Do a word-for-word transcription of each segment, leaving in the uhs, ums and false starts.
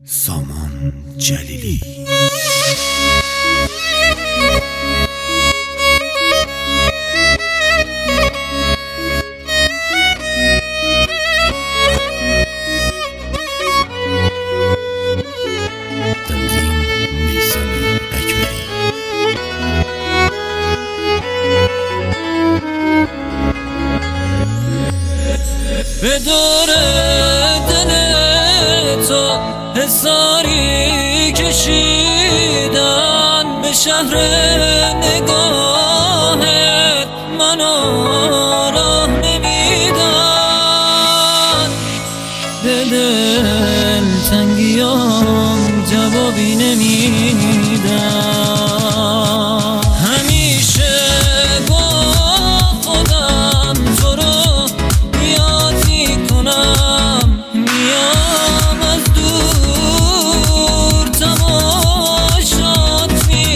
سامان جلیلی تنظیم میثم اکبری. به دور دل تو حصاری کشیدن، به شهر نگاهت منو راه نمیدن، به دل تنگیام جوابی نمیدن. همیشه با خودم تو رو یاد میکنم، میام از دور تماشات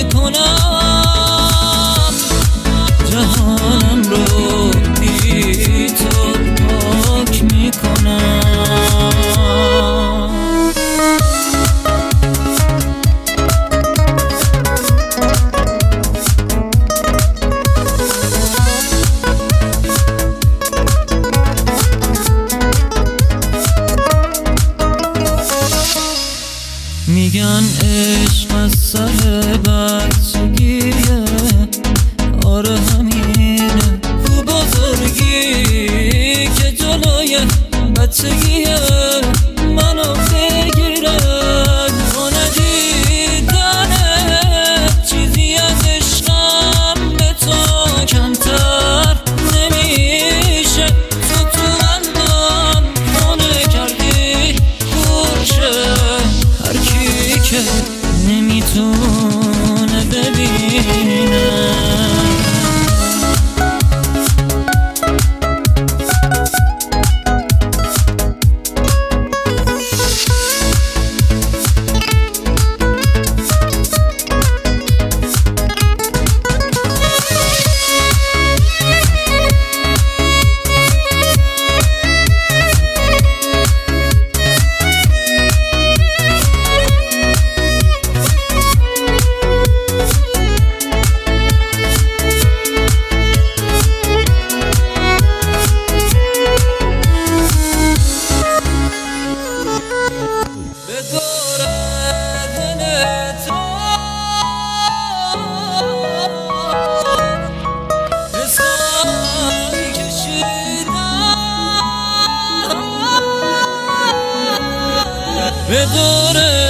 میکنم، جهانم رو بی تو پاک میکنم. میگن عشق از سر بچگیه، آره همینه، تو بزرگی که جلوی بچگیه منو بگیره. تو ندیدنت چیزی از عشقم به تو کمتر نمیشه. تو تو قلبم خونه کردی خوشه، هر کی که نمیتونه ببینه. به دور